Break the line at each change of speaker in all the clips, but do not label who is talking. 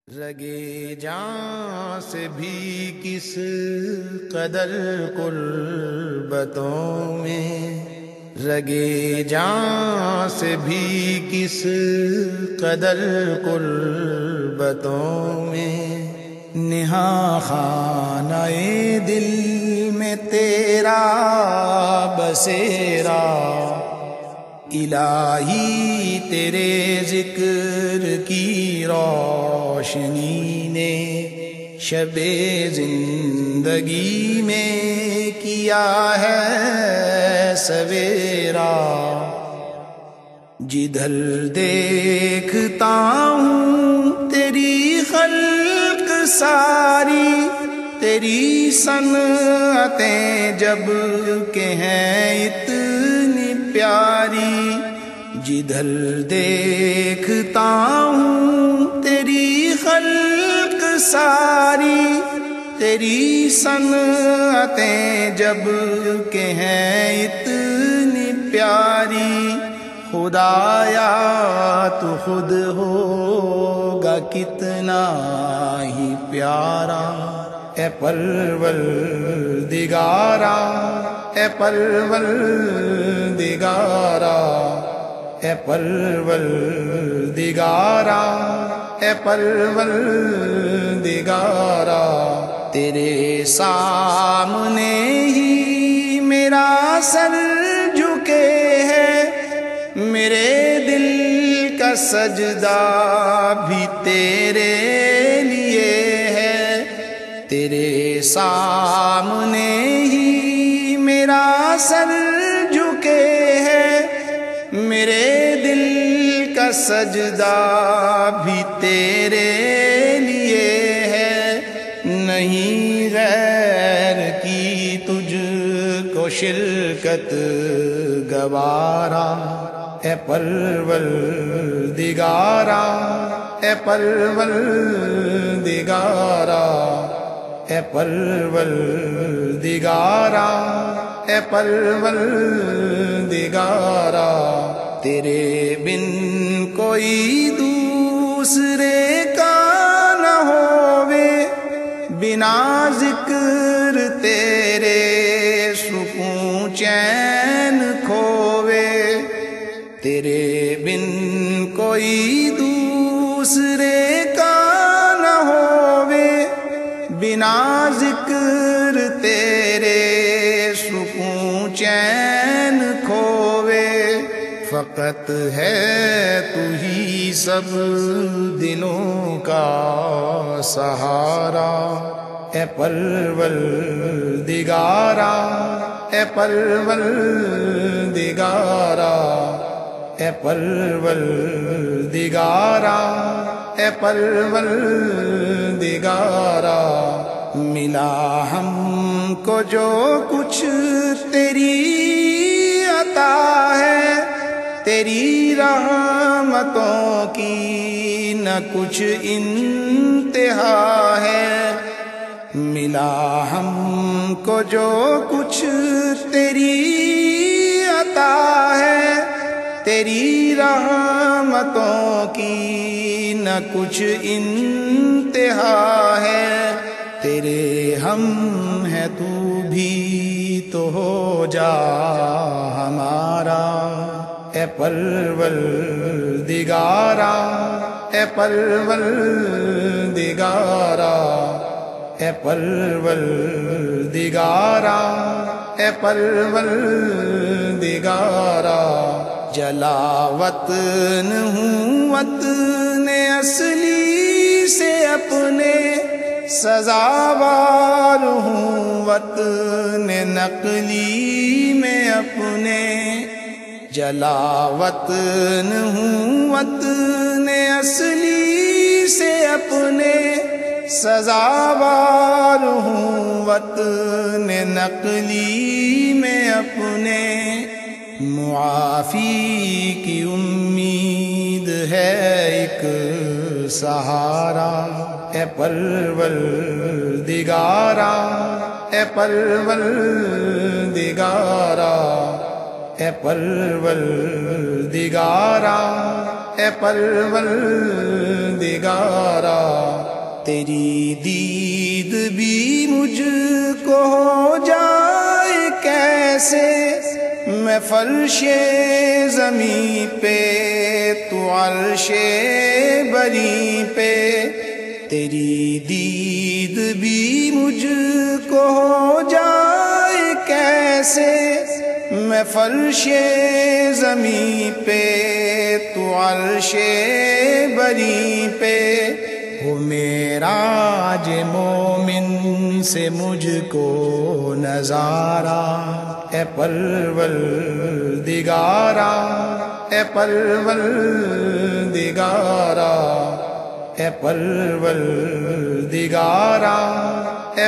رگے جاں سے بھی کس قدر قربتوں میں، رگے جاں سے بھی کس قدر قربتوں میں، نہاں خانہ دل میں تیرا بسیرا، الہی تیرے ذکر کی روشنی نے شب زندگی میں کیا ہے سویرا۔ جدھر دیکھتا ہوں تیری خلق ساری، تیری صنعتیں جب کہ ہیں اتنی پیاری، جدھر دیکھتا ہوں تیری خلق ساری، تیری صنعتیں جب کہ ہیں اتنی پیاری، خدایا تو خود ہوگا کتنا ہی پیارا، اے پروردگارا، اے پروردگارا، اے پروردگارا، اے پروردگارا، تیرے سامنے ہی میرا سر جھکے ہے، میرے دل کا سجدہ بھی تیرے لیے ہے، تیرے سامنے ہی میرا سر جھکے ہے، میرے دل کا سجدہ بھی تیرے لیے ہے، نہیں غیر کی تجھ کو شرکت گوارا، اے پروردگارا، اے پروردگارا، اے پروردگارا، اے پروردگارا، تیرے بن کوئی دوسرے کا نہ ہووے، بنا ذکر تیرے سکون چین کھووے، تیرے بن کوئی دوسرے کا نہ ہووے، بنا ذکر تیرے سکون چین کھووے، فقط ہے تو ہی سب دلوں کا سہارا، اے پروردگارا، اے پروردگارا، اے پروردگارا، اے پروردگارا، ملا ہم کو جو کچھ تیری عطا ہے، تیری رحمتوں کی نہ کچھ انتہا ہے، ملا ہم کو جو کچھ تیری عطا ہے، تیری رحمتوں کی نہ کچھ انتہا ہے، تیرے ہم ہے تو بھی تو ہو جا ہمارا، اے پروردگارا، اے پروردگارا، اے پروردگارا، اے پروردگارا، جلا وطن ہوں وطن اصلی سے اپنے، سزاوار ہوں وطن نقلی میں اپنے، جلا وطن ہوں وطن اصلی سے اپنے، سزاوار ہوں وطن نقلی میں اپنے، معافی کی امید ہے ایک سہارا، اے پروردگارا، اے پروردگارا، اے پروردگارا، اے پروردگارا، تیری دید بھی مجھ کو ہو جائے کیسے، میں فرش زمیں پہ تو عرش بری پہ، تیری دید بھی مجھ کو ہو جائے کیسے، میں فرش زمیں پہ تو عرش بری پہ، ہو معراج مومن سے مجھ کو نظارہ، اے پروردگارا، اے پروردگارا، اے پروردگارا، اے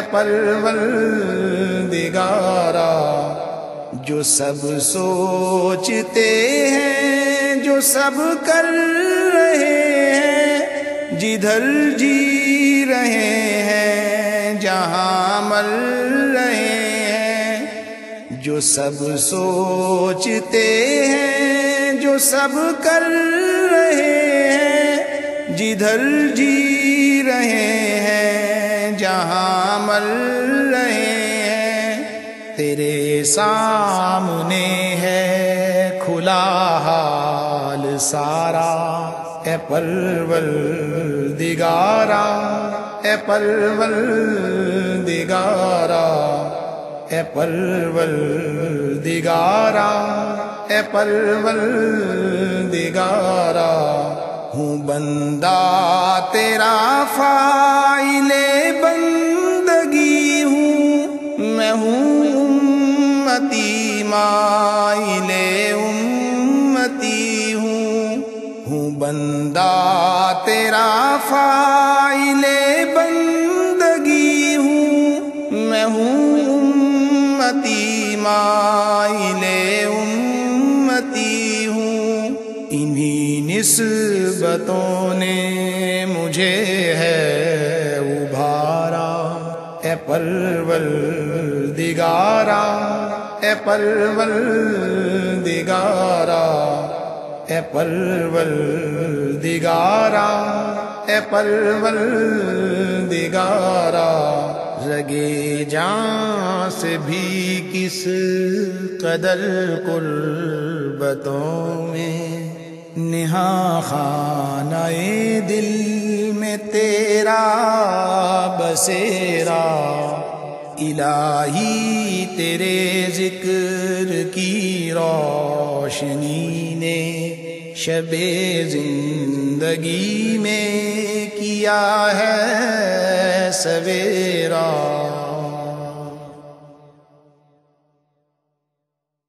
پروردگارا، جو سب سوچتے ہیں، جو سب کر رہے ہیں، جدھر جی رہے ہیں، جہاں مر رہے ہیں، جو سب سوچتے ہیں، جو سب کر رہے ہیں، جدھر جی رہے ہیں، جہاں مر رہے ہیں، تیرے سامنے ہے کھلا حال سارا، اے پروردگارا، اے پروردگارا، اے پروردگارا، اے پروردگارا، ہوں بندہ تیرا فاعل بندگی ہوں، میں ہوں امتی مائل امتی ہوں بندہ تیرا فاعل بندگی ہوں، میں ہوں امتی مائل امتی ہوں، انہی نسبتوں نے مجھے ہے ابھارا، اے پروردگارا، اے پروردگارا، اے پروردگارا، اے پروردگارا، رگے جاں سے بھی کس قدر قربتوں میں، نہاں خانہ دل میں تیرا بسیرا، الہی تیرے ذکر کی روشنی نے شب زندگی میں کیا ہے سویرا۔